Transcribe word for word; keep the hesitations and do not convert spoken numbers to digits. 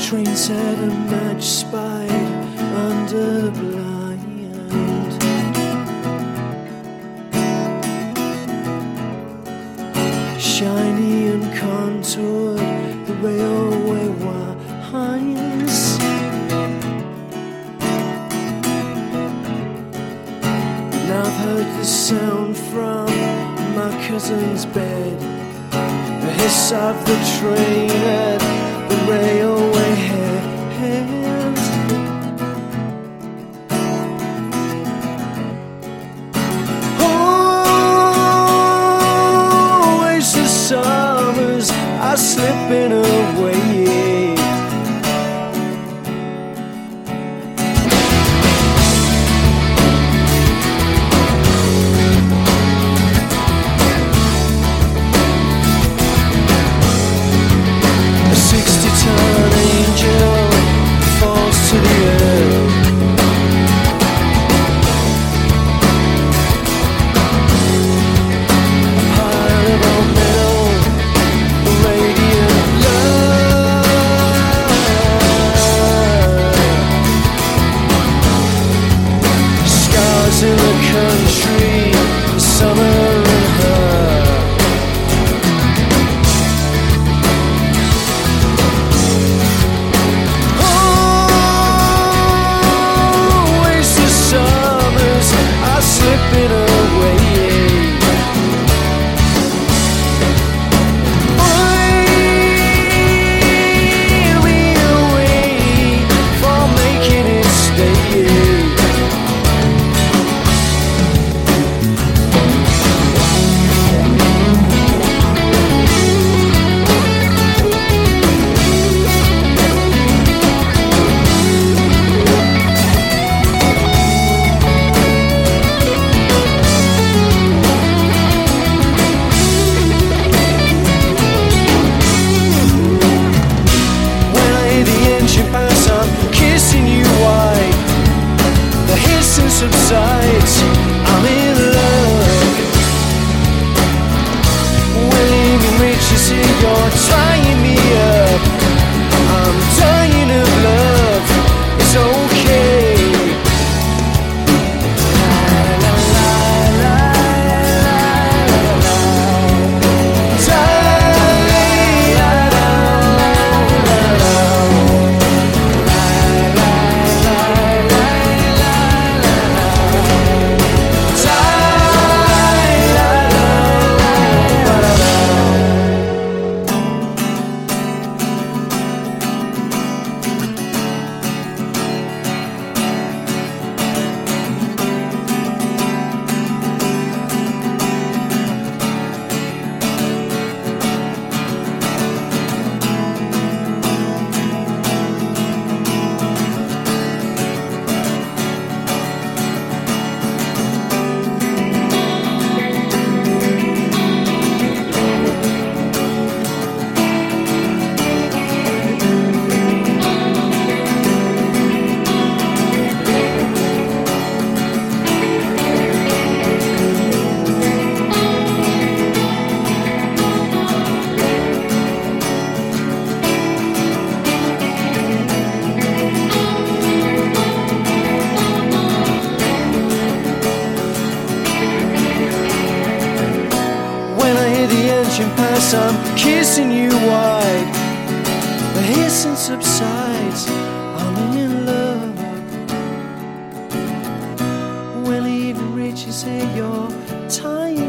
train set a match spied under the blind. Shiny and contoured, the railway winds. And I've heard the sound from my cousin's bed, the hiss of the train at the railway head. Always the summers are slipping away. Sixty-ton angel falls to the earth. A pile of old metal, radiant love. Scars in the country, summer and her. Slipping away. We'll be away for making it stay. Kissing you wide, the hissing subsides. I'm in love. When evening reaches here, you're tying me up. I'm dying of love. It's okay. Pass, I'm kissing you wide. The hissing subsides. I'm in love. When evening reaches here, you're tired.